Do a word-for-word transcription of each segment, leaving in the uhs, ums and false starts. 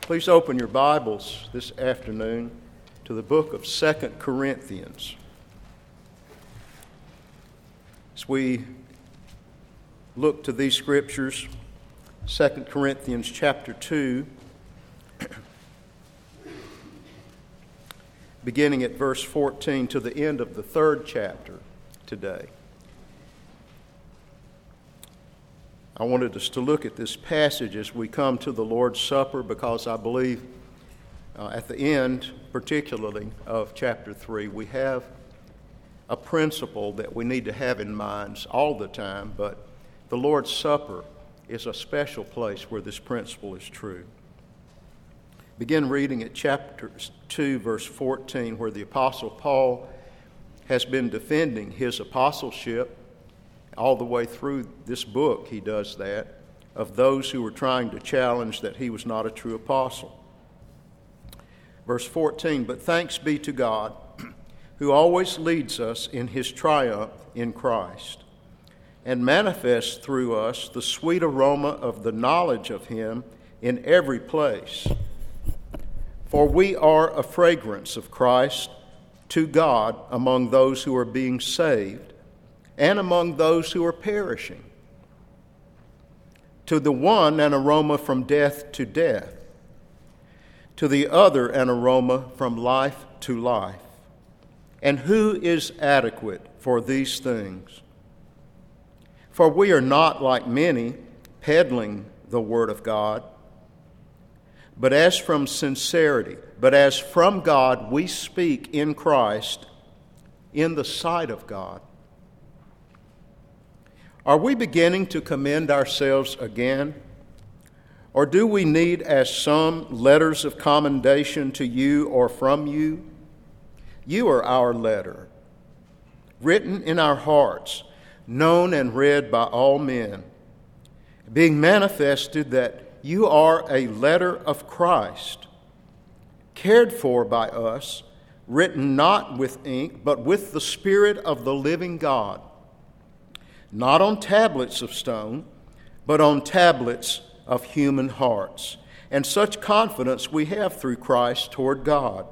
Please open your Bibles this afternoon to the book of Second Corinthians. As we look to these scriptures, Second Corinthians chapter two, beginning at verse fourteen to the end of the third chapter today. I wanted us to look at this passage as we come to the Lord's Supper because I believe uh, at the end, particularly of chapter three, we have a principle that we need to have in minds all the time, but the Lord's Supper is a special place where this principle is true. Begin reading at chapter two, verse fourteen, where the Apostle Paul has been defending his apostleship. All the way through this book, he does that, of those who were trying to challenge that he was not a true apostle. Verse fourteen, "But thanks be to God, who always leads us in his triumph in Christ, and manifests through us the sweet aroma of the knowledge of him in every place. For we are a fragrance of Christ to God among those who are being saved, and among those who are perishing. To the one, an aroma from death to death. To the other, an aroma from life to life. And who is adequate for these things? For we are not like many peddling the word of God, but as from sincerity, but as from God we speak in Christ in the sight of God. Are we beginning to commend ourselves again? Or do we need, as some, letters of commendation to you or from you? You are our letter, written in our hearts, known and read by all men, being manifested that you are a letter of Christ, cared for by us, written not with ink, but with the Spirit of the living God, not on tablets of stone, but on tablets of human hearts. And such confidence we have through Christ toward God.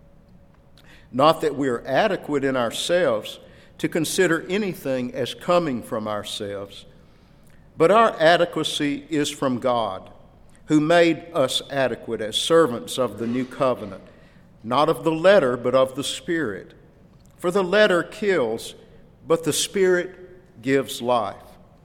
Not that we are adequate in ourselves to consider anything as coming from ourselves, but our adequacy is from God, who made us adequate as servants of the new covenant, not of the letter, but of the Spirit. For the letter kills, but the Spirit gives life.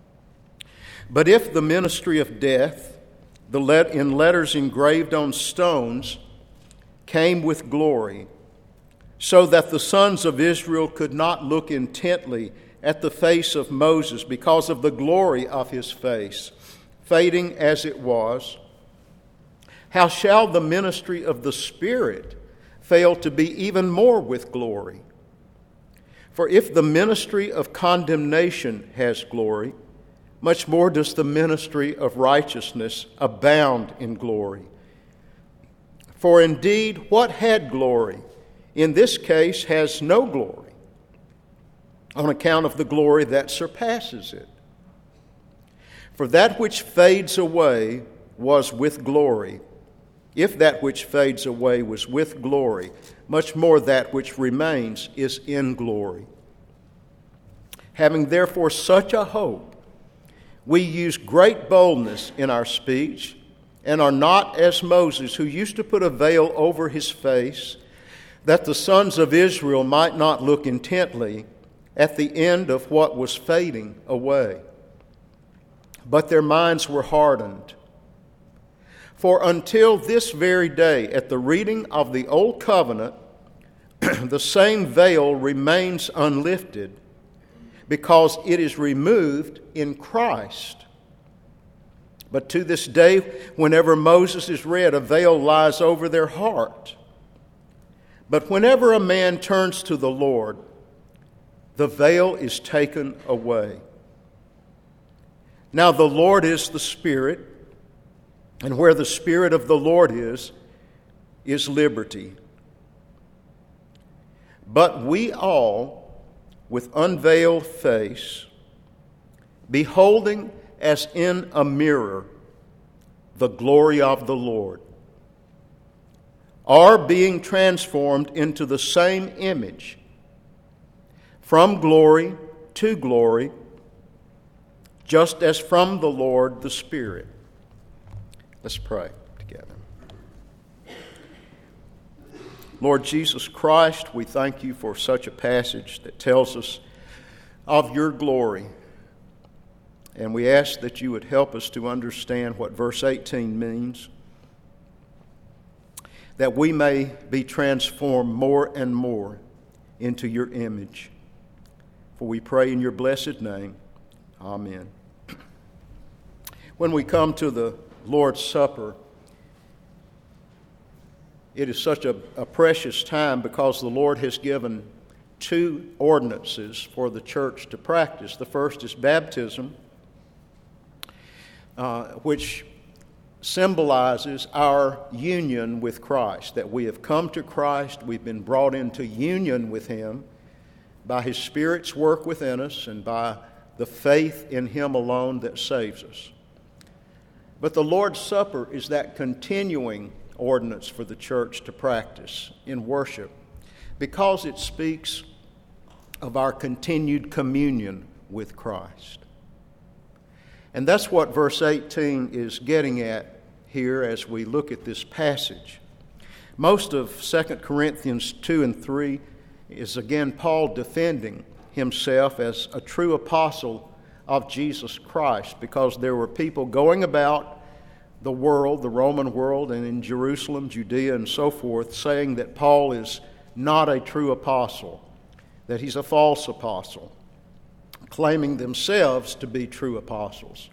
But if the ministry of death, the let in letters engraved on stones, came with glory, so that the sons of Israel could not look intently at the face of Moses because of the glory of his face, fading as it was, how shall the ministry of the Spirit fail to be even more with glory? For if the ministry of condemnation has glory, much more does the ministry of righteousness abound in glory. For indeed, what had glory, in this case has no glory, on account of the glory that surpasses it. For that which fades away was with glory. If that which fades away was with glory, much more that which remains is in glory. Having therefore such a hope, we use great boldness in our speech, and are not as Moses, who used to put a veil over his face, that the sons of Israel might not look intently at the end of what was fading away. But their minds were hardened. For until this very day, at the reading of the Old Covenant, the same veil remains unlifted, because it is removed in Christ. But to this day, whenever Moses is read, a veil lies over their heart. But whenever a man turns to the Lord, the veil is taken away. Now the Lord is the Spirit, and where the Spirit of the Lord is, is liberty. But we all, with unveiled face, beholding as in a mirror the glory of the Lord, are being transformed into the same image from glory to glory, just as from the Lord the Spirit. Let's pray together. Lord Jesus Christ, we thank you for such a passage that tells us of your glory. And we ask that you would help us to understand what verse eighteen means, that we may be transformed more and more into your image. For we pray in your blessed name. Amen. When we come to the Lord's Supper, it is such a, a precious time because the Lord has given two ordinances for the church to practice. The first is baptism, uh, which symbolizes our union with Christ, that we have come to Christ, we've been brought into union with Him by His Spirit's work within us and by the faith in Him alone that saves us. But the Lord's Supper is that continuing ordinance for the church to practice in worship because it speaks of our continued communion with Christ. And that's what verse eighteen is getting at here as we look at this passage. Most of Second Corinthians two and three is again Paul defending himself as a true apostle of Jesus Christ, because there were people going about the world, the Roman world, and in Jerusalem, Judea, and so forth, saying that Paul is not a true apostle, that he's a false apostle, claiming themselves to be true apostles.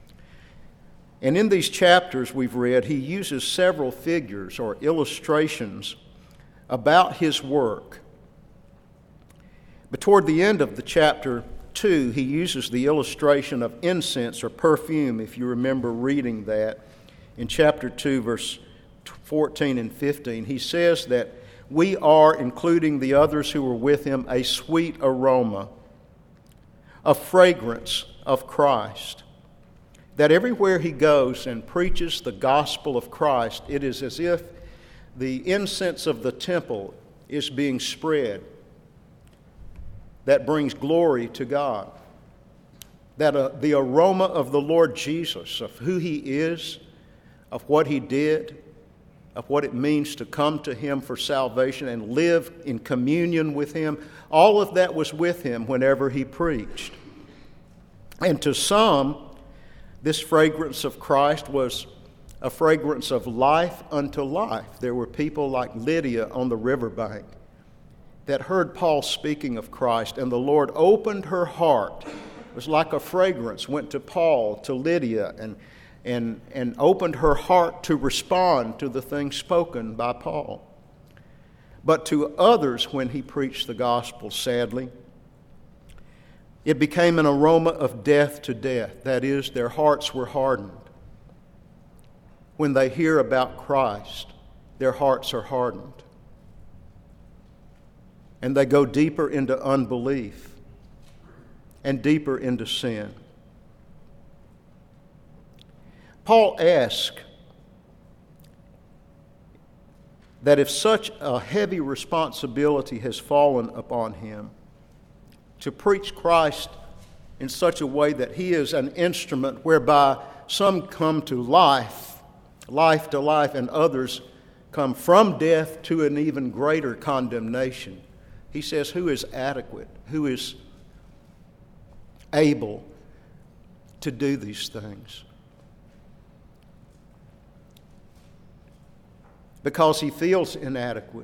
And in these chapters we've read, he uses several figures or illustrations about his work. But toward the end of the chapter two, he uses the illustration of incense or perfume, if you remember reading that. In chapter two, verse fourteen and fifteen, he says that we are, including the others who were with him, a sweet aroma, a fragrance of Christ. That everywhere he goes and preaches the gospel of Christ, it is as if the incense of the temple is being spread that brings glory to God. That uh, the aroma of the Lord Jesus, of who He is, of what He did, of what it means to come to Him for salvation and live in communion with Him, all of that was with Him whenever He preached. And to some, this fragrance of Christ was a fragrance of life unto life. There were people like Lydia on the riverbank that heard Paul speaking of Christ, and the Lord opened her heart. It was like a fragrance went to Paul, to Lydia, and, and, and opened her heart to respond to the things spoken by Paul. But to others, when he preached the gospel, sadly, it became an aroma of death to death. That is, their hearts were hardened. When they hear about Christ, their hearts are hardened. And they go deeper into unbelief and deeper into sin. Paul asks that if such a heavy responsibility has fallen upon him to preach Christ in such a way that he is an instrument whereby some come to life, life to life, and others come from death to an even greater condemnation, he says, who is adequate, who is able to do these things? Because he feels inadequate.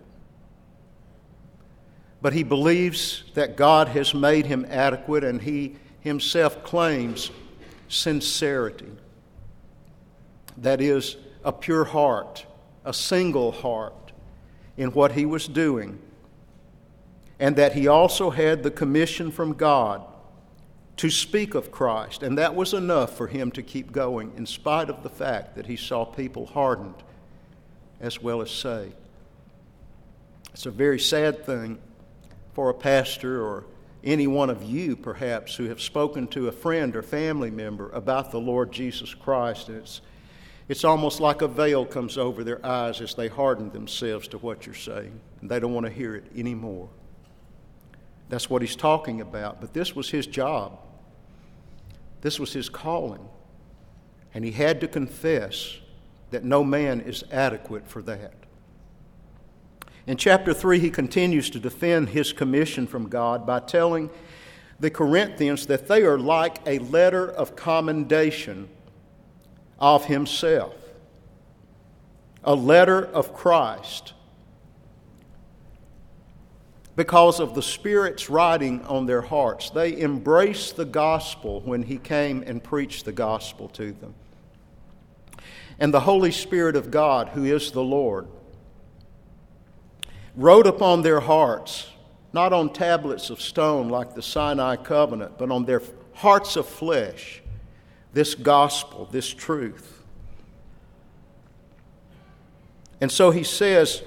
But he believes that God has made him adequate, and he himself claims sincerity. That is, a pure heart, a single heart in what he was doing. And that he also had the commission from God to speak of Christ. And that was enough for him to keep going, in spite of the fact that he saw people hardened as well as saved. It's a very sad thing for a pastor or any one of you, perhaps, who have spoken to a friend or family member about the Lord Jesus Christ. And it's, It's almost like a veil comes over their eyes as they harden themselves to what you're saying, and they don't want to hear it anymore. That's what he's talking about, but this was his job. This was his calling, and he had to confess that no man is adequate for that. In chapter three, he continues to defend his commission from God by telling the Corinthians that they are like a letter of commendation of himself, a letter of Christ, because of the Spirit's writing on their hearts. They embraced the gospel when he came and preached the gospel to them. And the Holy Spirit of God, who is the Lord, wrote upon their hearts, not on tablets of stone like the Sinai covenant, but on their hearts of flesh, this gospel, this truth. And so he says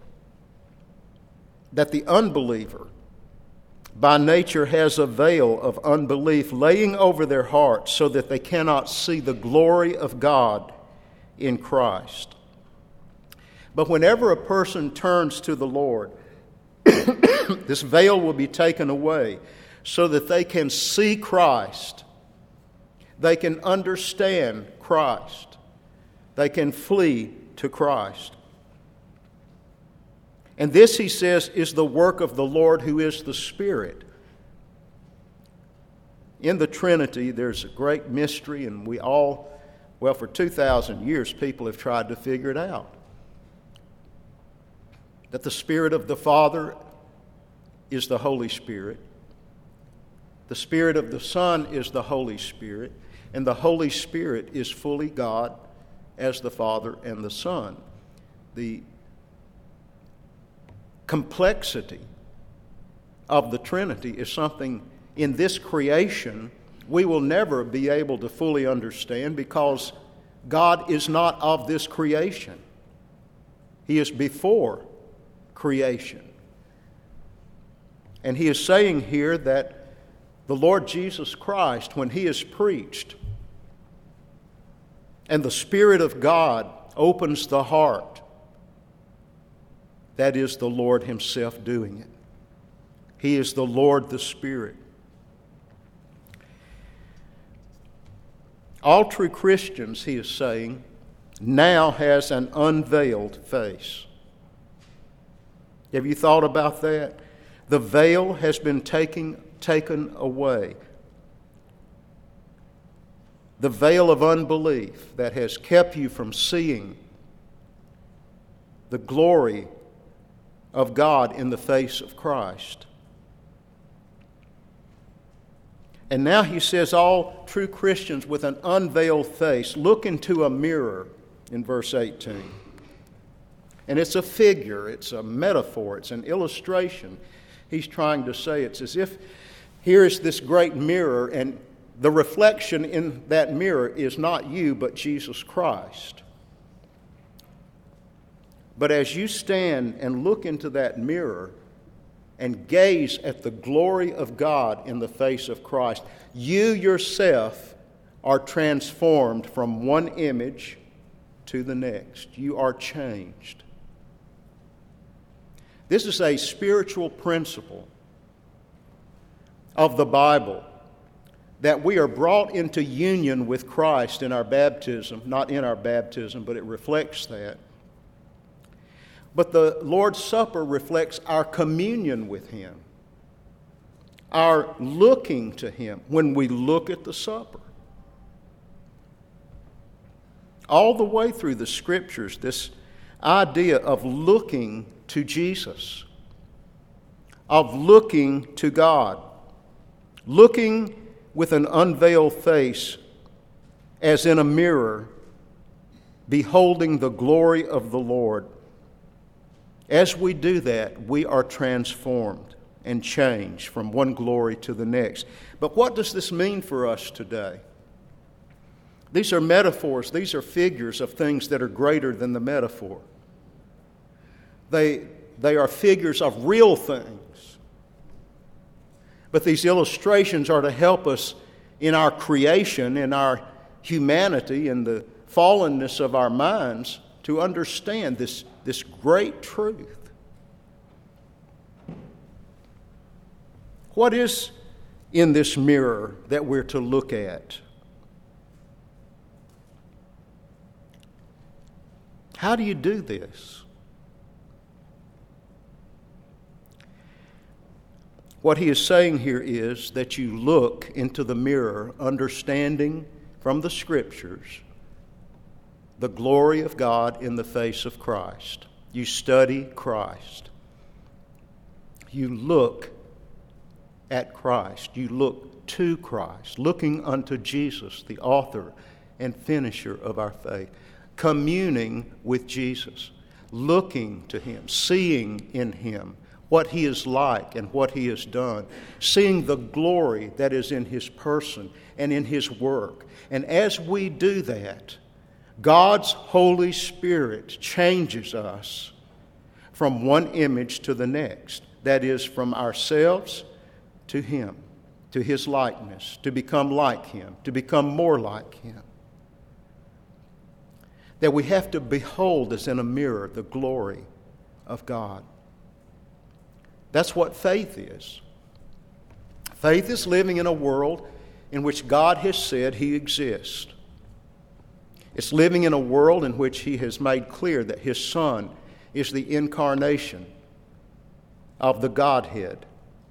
that the unbeliever by nature has a veil of unbelief laying over their hearts so that they cannot see the glory of God in Christ. But whenever a person turns to the Lord, this veil will be taken away so that they can see Christ. They can understand Christ. They can flee to Christ. And this, he says, is the work of the Lord who is the Spirit. In the Trinity, there's a great mystery, and we all, well, for two thousand years, people have tried to figure it out. That the Spirit of the Father is the Holy Spirit. The Spirit of the Son is the Holy Spirit. And the Holy Spirit is fully God as the Father and the Son. The complexity of the Trinity is something in this creation we will never be able to fully understand, because God is not of this creation. He is before creation. And he is saying here that the Lord Jesus Christ, when he is preached, and the Spirit of God opens the heart, that is the Lord himself doing it. He is the Lord, the Spirit. All true Christians, he is saying, now has an unveiled face. Have you thought about that? The veil has been taken, taken away. The veil of unbelief that has kept you from seeing the glory of God in the face of Christ. And now he says all true Christians with an unveiled face look into a mirror in verse eighteen. And it's a figure, it's a metaphor, it's an illustration. He's trying to say it's as if here is this great mirror, and the reflection in that mirror is not you, but Jesus Christ. But as you stand and look into that mirror and gaze at the glory of God in the face of Christ, you yourself are transformed from one image to the next. You are changed. This is a spiritual principle of the Bible, that we are brought into union with Christ in our baptism, not in our baptism, but it reflects that. But the Lord's Supper reflects our communion with him, our looking to him when we look at the supper. All the way through the Scriptures, this idea of looking to Jesus, of looking to God, looking with an unveiled face as in a mirror, beholding the glory of the Lord. As we do that, we are transformed and changed from one glory to the next. But what does this mean for us today? These are metaphors, these are figures of things that are greater than the metaphor. They, they are figures of real things. But these illustrations are to help us in our creation, in our humanity, in the fallenness of our minds to understand this, this great truth. What is in this mirror that we're to look at? How do you do this? What he is saying here is that you look into the mirror, understanding from the Scriptures the glory of God in the face of Christ. You study Christ. You look at Christ. You look to Christ, looking unto Jesus, the author and finisher of our faith, communing with Jesus, looking to Him, seeing in Him what He is like and what He has done, seeing the glory that is in His person and in His work. And as we do that, God's Holy Spirit changes us from one image to the next. That is, from ourselves to Him, to His likeness, to become like Him, to become more like Him. That we have to behold as in a mirror the glory of God. That's what faith is. Faith is living in a world in which God has said He exists. It's living in a world in which He has made clear that His Son is the incarnation of the Godhead.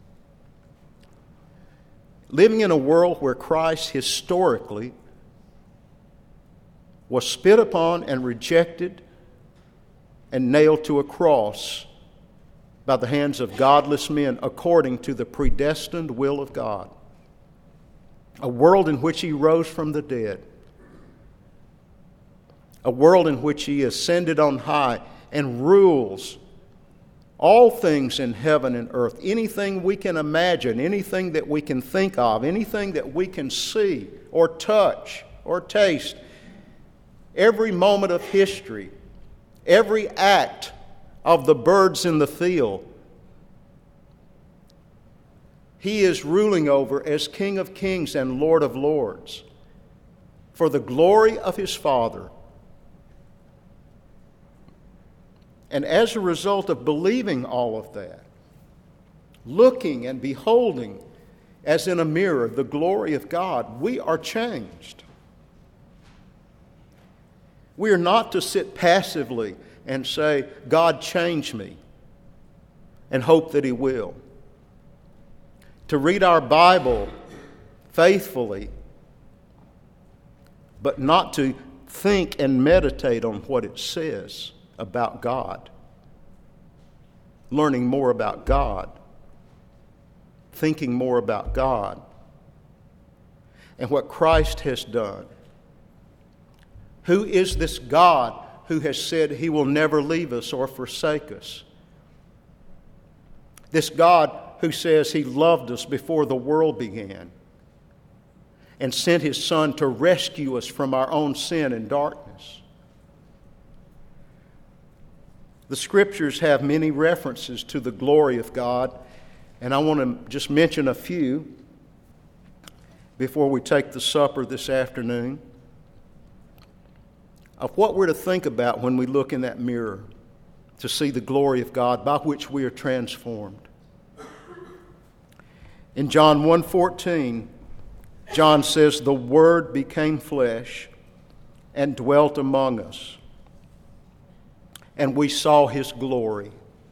Living in a world where Christ historically was spit upon and rejected and nailed to a cross by the hands of godless men according to the predestined will of God. A world in which He rose from the dead. A world in which He ascended on high and rules all things in heaven and earth. Anything we can imagine, anything that we can think of, anything that we can see or touch or taste. Every moment of history, every act of the birds in the field, He is ruling over as King of Kings and Lord of Lords for the glory of His Father. And as a result of believing all of that, looking and beholding as in a mirror the glory of God, we are changed. We are not to sit passively and say, God, change me, and hope that He will. To read our Bible faithfully, but not to think and meditate on what it says about God. Learning more about God. Thinking more about God. And what Christ has done. Who is this God who has said He will never leave us or forsake us? This God who says He loved us before the world began and sent His Son to rescue us from our own sin and darkness. The Scriptures have many references to the glory of God, and I want to just mention a few before we take the supper this afternoon of what we're to think about when we look in that mirror to see the glory of God by which we are transformed. In John one fourteen, John says, "The Word became flesh and dwelt among us, and we saw His glory.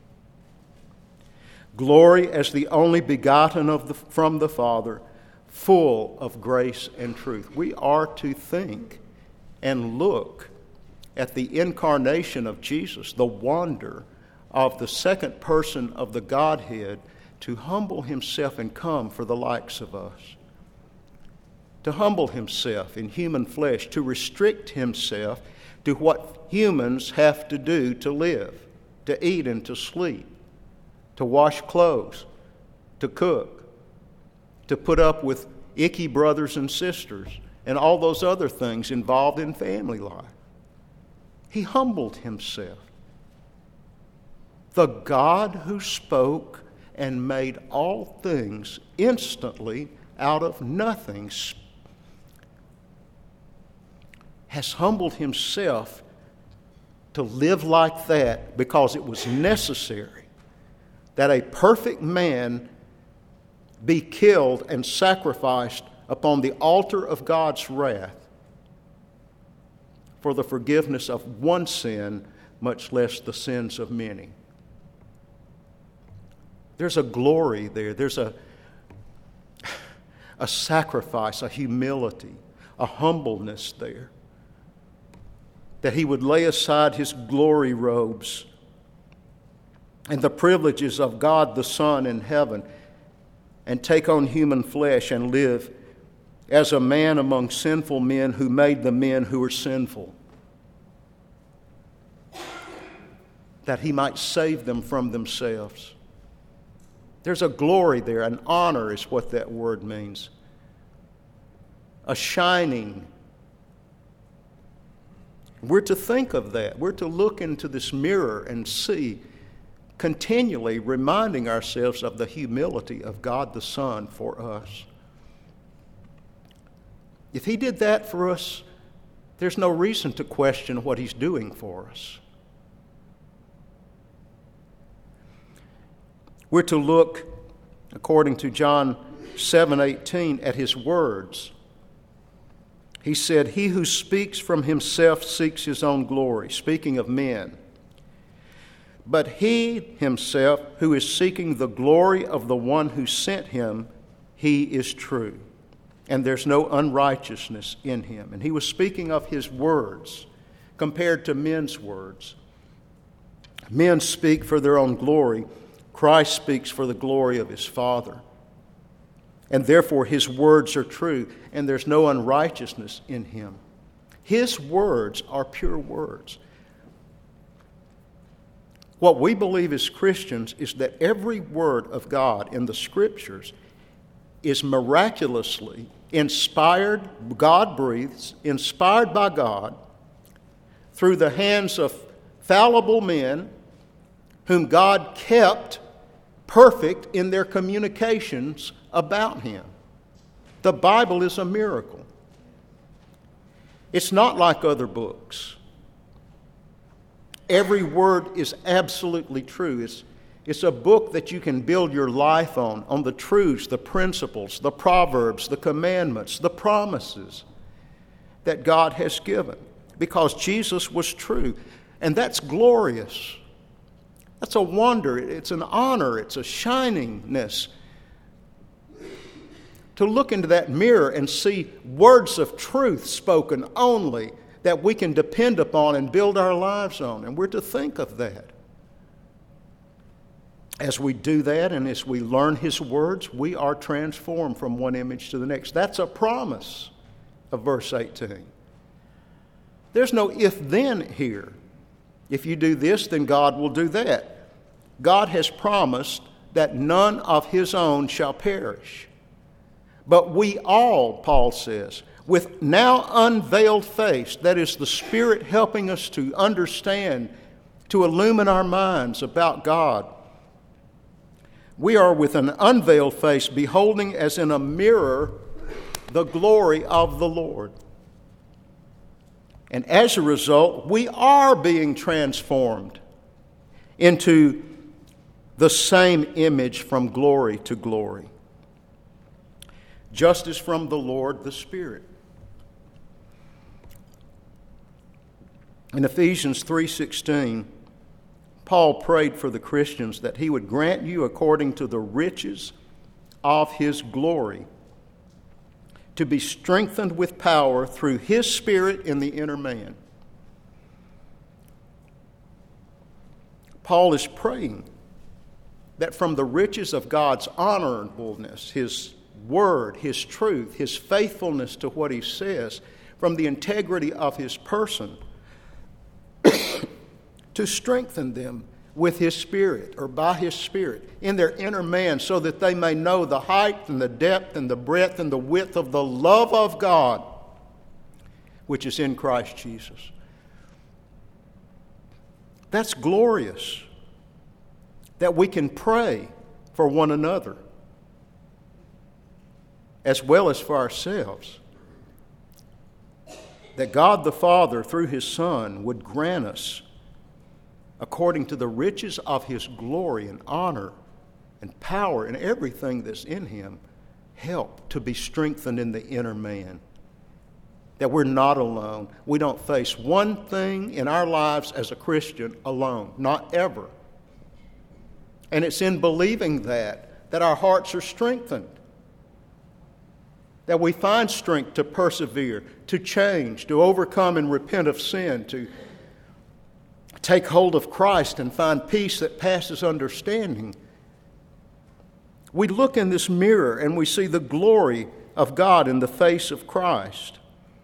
Glory as the only begotten of the, from the Father, full of grace and truth." We are to think and look at the incarnation of Jesus, the wonder of the second person of the Godhead, to humble Himself and come for the likes of us. To humble Himself in human flesh, to restrict Himself to what humans have to do to live, to eat and to sleep, to wash clothes, to cook, to put up with icky brothers and sisters, and all those other things involved in family life. He humbled Himself. The God who spoke and made all things instantly out of nothing has humbled himself to live like that because it was necessary that a perfect man be killed and sacrificed upon the altar of God's wrath for the forgiveness of one sin, much less the sins of many. There's a glory there. There's a, a sacrifice, a humility, a humbleness there. That he would lay aside his glory robes and the privileges of God the Son in heaven and take on human flesh and live as a man among sinful men who made the men who were sinful, that he might save them from themselves. There's a glory there, an honor is what that word means, a shining. We're to think of that. We're to look into this mirror and see, continually reminding ourselves of the humility of God the Son for us. If he did that for us, there's no reason to question what he's doing for us. We're to look, according to John seven eighteen, at his words. He said, "He who speaks from himself seeks his own glory," speaking of men. "But he himself who is seeking the glory of the one who sent him, he is true, and there's no unrighteousness in him." And he was speaking of his words compared to men's words. Men speak for their own glory. Christ speaks for the glory of his Father. And therefore his words are true, and there's no unrighteousness in him. His words are pure words. What we believe as Christians is that every word of God in the Scriptures is miraculously inspired, God breathes, inspired by God, through the hands of fallible men whom God kept perfect in their communications about him. The Bible is a miracle. It's not like other books. Every word is absolutely true. It's, it's a book that you can build your life on, on the truths, the principles, the proverbs, the commandments, the promises that God has given, because Jesus was true. And that's glorious. That's a wonder. It's an honor. It's a shiningness to look into that mirror and see words of truth spoken only that we can depend upon and build our lives on. And we're to think of that. As we do that and as we learn his words, we are transformed from one image to the next. That's a promise of verse eighteen. There's no if-then here. If you do this, then God will do that. God has promised that none of his own shall perish. But we all, Paul says, with now unveiled face, that is the Spirit helping us to understand, to illumine our minds about God, we are with an unveiled face beholding as in a mirror the glory of the Lord. And as a result, we are being transformed into the same image from glory to glory, just as from the Lord the Spirit. In Ephesians three sixteen, Paul prayed for the Christians that he would grant you, according to the riches of his glory, to be strengthened with power through his Spirit in the inner man. Paul is praying that from the riches of God's honorableness, his word, his truth, his faithfulness to what he says, from the integrity of his person, to strengthen them with his Spirit, or by his Spirit, in their inner man, so that they may know the height and the depth and the breadth and the width of the love of God, which is in Christ Jesus. That's glorious, that we can pray for one another as well as for ourselves, that God the Father, through his Son, would grant us, according to the riches of his glory and honor and power and everything that's in him, help to be strengthened in the inner man. That we're not alone. We don't face one thing in our lives as a Christian alone, not ever. And it's in believing that, that our hearts are strengthened. That we find strength to persevere, to change, to overcome and repent of sin, to take hold of Christ and find peace that passes understanding. We look in this mirror and we see the glory of God in the face of Christ.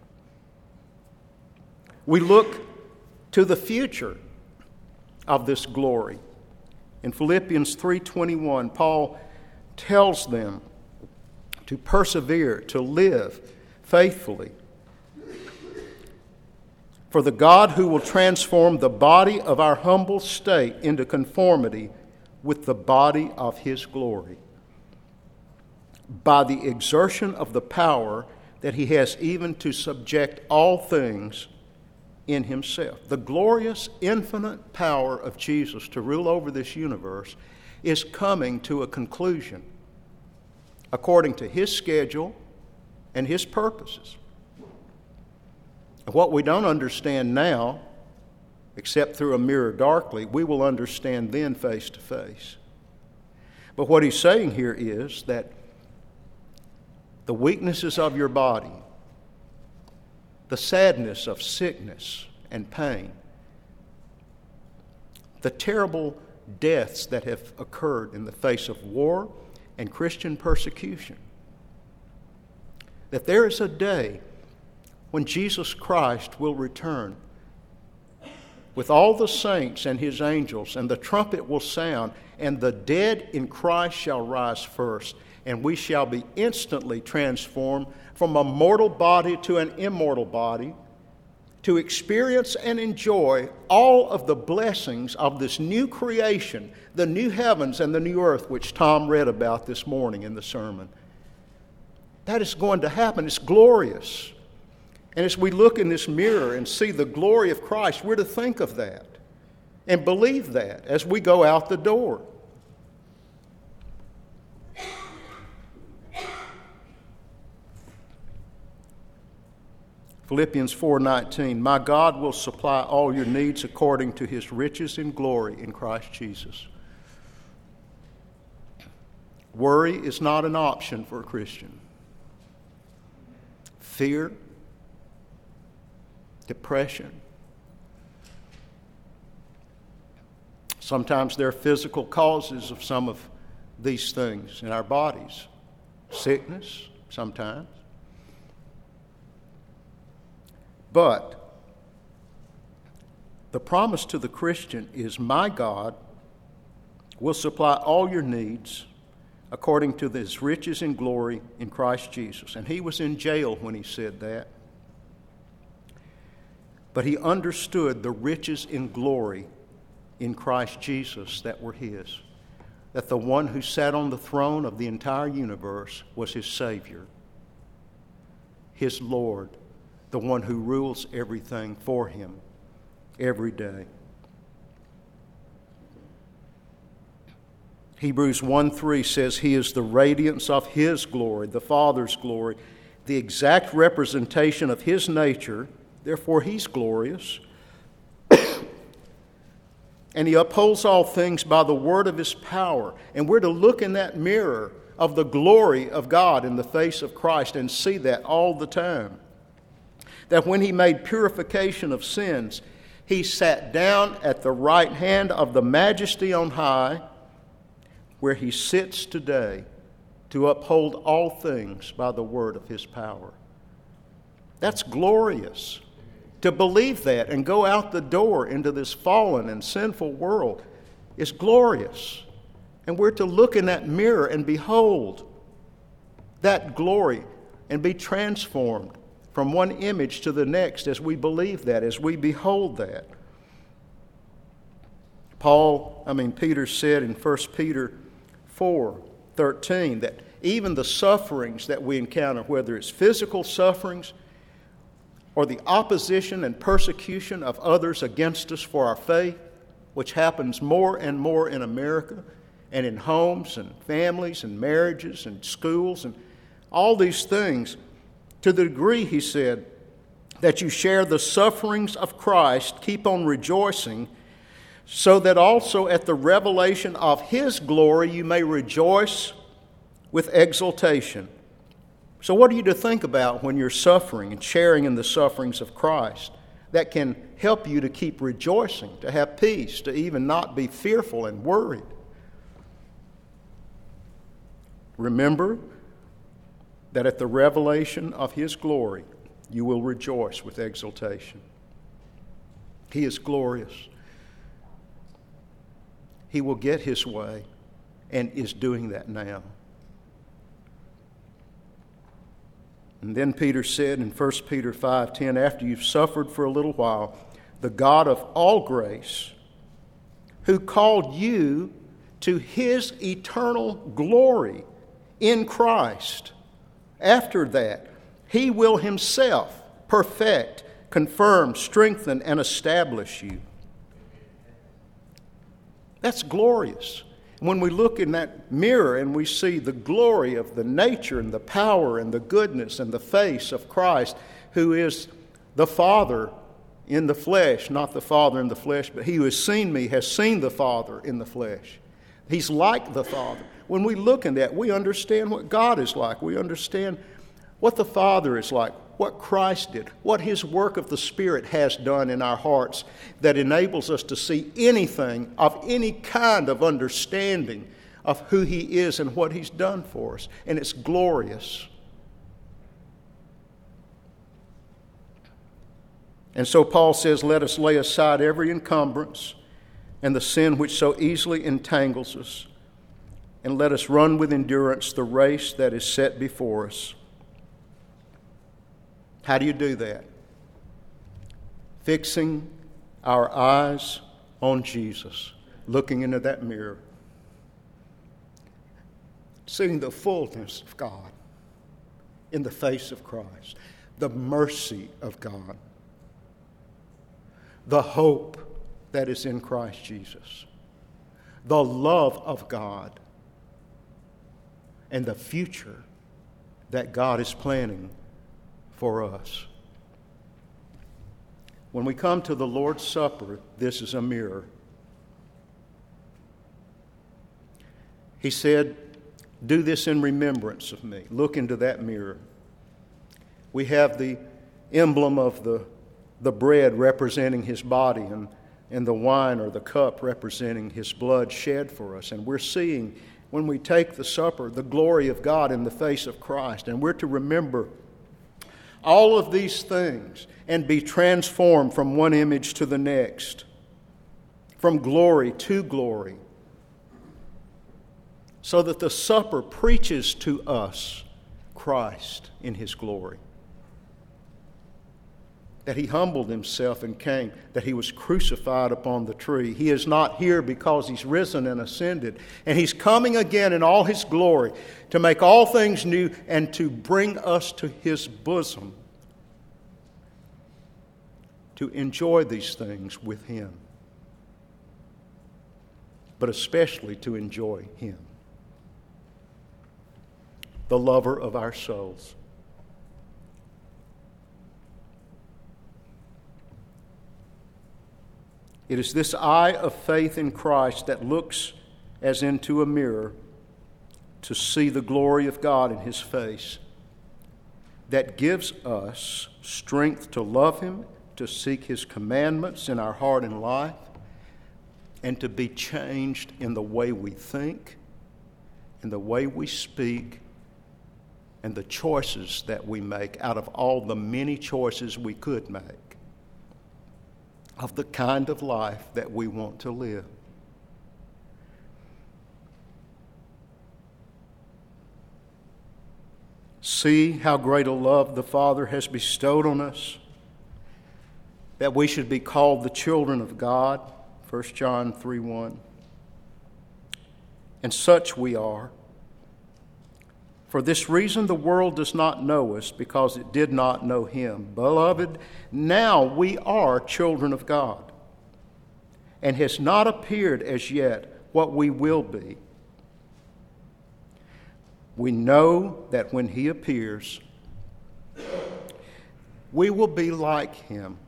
We look to the future of this glory. In Philippians three twenty-one, Paul tells them to persevere, to live faithfully. For the God who will transform the body of our humble state into conformity with the body of his glory, by the exertion of the power that he has even to subject all things in himself. The glorious, infinite power of Jesus to rule over this universe is coming to a conclusion according to his schedule and his purposes. What we don't understand now, except through a mirror darkly, we will understand then face to face. But what he's saying here is that the weaknesses of your body, the sadness of sickness and pain, the terrible deaths that have occurred in the face of war and Christian persecution, that there is a day when Jesus Christ will return with all the saints and his angels, and the trumpet will sound, and the dead in Christ shall rise first, and we shall be instantly transformed from a mortal body to an immortal body, to experience and enjoy all of the blessings of this new creation, the new heavens and the new earth, which Tom read about this morning in the sermon. That is going to happen. It's glorious. And as we look in this mirror and see the glory of Christ, we're to think of that and believe that as we go out the door. Philippians four nineteen, my God will supply all your needs according to his riches in glory in Christ Jesus. Worry is not an option for a Christian. Fear, depression. Sometimes there are physical causes of some of these things in our bodies. Sickness, sometimes. But the promise to the Christian is, my God will supply all your needs according to his riches in glory in Christ Jesus. And he was in jail when he said that. But he understood the riches in glory in Christ Jesus that were his. That the one who sat on the throne of the entire universe was his Savior, his Lord, the one who rules everything for him every day. Hebrews one three says he is the radiance of his glory, the Father's glory, the exact representation of his nature. Therefore, he's glorious. And he upholds all things by the word of his power. And we're to look in that mirror of the glory of God in the face of Christ and see that all the time. That when he made purification of sins, he sat down at the right hand of the Majesty on high, where he sits today to uphold all things by the word of his power. That's glorious. To believe that and go out the door into this fallen and sinful world is glorious. And we're to look in that mirror and behold that glory and be transformed from one image to the next as we believe that, as we behold that. Paul, I mean Peter said in First Peter four thirteen that even the sufferings that we encounter, whether it's physical sufferings or the opposition and persecution of others against us for our faith, which happens more and more in America and in homes and families and marriages and schools and all these things, to the degree, he said, that you share the sufferings of Christ, keep on rejoicing, so that also at the revelation of His glory you may rejoice with exultation. So what are you to think about when you're suffering and sharing in the sufferings of Christ? That can help you to keep rejoicing, to have peace, to even not be fearful and worried. Remember that at the revelation of His glory, you will rejoice with exultation. He is glorious. He will get His way and is doing that now. And then Peter said in First Peter five ten, after you've suffered for a little while, the God of all grace, who called you to His eternal glory in Christ, after that, He will Himself perfect, confirm, strengthen, and establish you. That's glorious. When we look in that mirror and we see the glory of the nature and the power and the goodness and the face of Christ, who is the Father in the flesh, not the Father in the flesh, but he who has seen me has seen the Father in the flesh. He's like the Father. When we look in that, we understand what God is like. We understand what the Father is like, what Christ did, what His work of the Spirit has done in our hearts that enables us to see anything of any kind of understanding of who He is and what He's done for us. And it's glorious. And so Paul says, let us lay aside every encumbrance and the sin which so easily entangles us, and let us run with endurance the race that is set before us. How do you do that? Fixing our eyes on Jesus, looking into that mirror, seeing the fullness of God in the face of Christ, the mercy of God, the hope that is in Christ Jesus, the love of God, and the future that God is planning for us. When we come to the Lord's Supper, this is a mirror. He said, do this in remembrance of me. Look into that mirror. We have the emblem of the, the bread representing His body, and, and the wine or the cup representing His blood shed for us. And we're seeing, when we take the supper, the glory of God in the face of Christ. And we're to remember all of these things and be transformed from one image to the next, from glory to glory, so that the supper preaches to us Christ in His glory. That He humbled Himself and came, that He was crucified upon the tree. He is not here because He's risen and ascended. And He's coming again in all His glory to make all things new and to bring us to His bosom, to enjoy these things with Him, but especially to enjoy Him, the lover of our souls. It is this eye of faith in Christ that looks as into a mirror to see the glory of God in His face, that gives us strength to love Him, to seek His commandments in our heart and life, and to be changed in the way we think, in the way we speak, and the choices that we make out of all the many choices we could make of the kind of life that we want to live. See how great a love the Father has bestowed on us, that we should be called the children of God, First John three one. And such we are. For this reason the world does not know us, because it did not know him. Beloved, now we are children of God, and has not appeared as yet what we will be. We know that when he appears, we will be like him,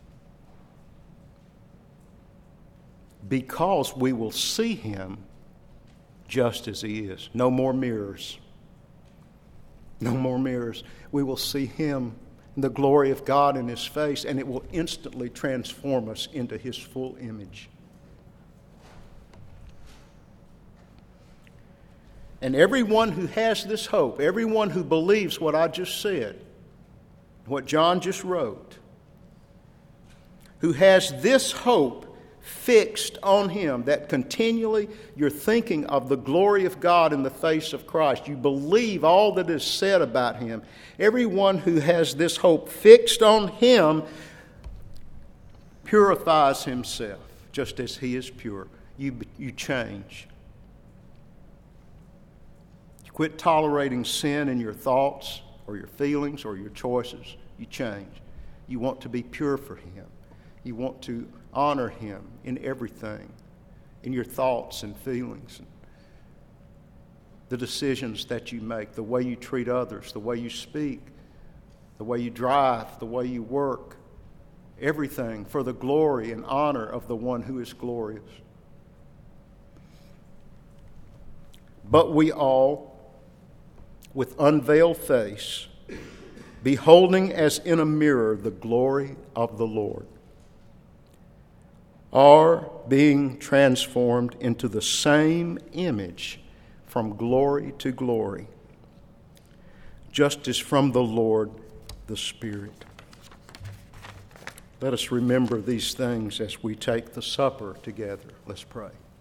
because we will see him just as he is. No more mirrors. No more mirrors. We will see him in the glory of God in his face, and it will instantly transform us into his full image. And everyone who has this hope, everyone who believes what I just said, what John just wrote, who has this hope fixed on him, that continually you're thinking of the glory of God in the face of Christ. You believe all that is said about him. Everyone who has this hope fixed on him purifies himself, just as he is pure. You, you change. You quit tolerating sin in your thoughts or your feelings or your choices. You change. You want to be pure for him. You want to honor him in everything, in your thoughts and feelings, and the decisions that you make, the way you treat others, the way you speak, the way you drive, the way you work, everything for the glory and honor of the one who is glorious. But we all, with unveiled face, beholding as in a mirror the glory of the Lord, are being transformed into the same image from glory to glory, just as from the Lord the Spirit. Let us remember these things as we take the supper together. Let's pray.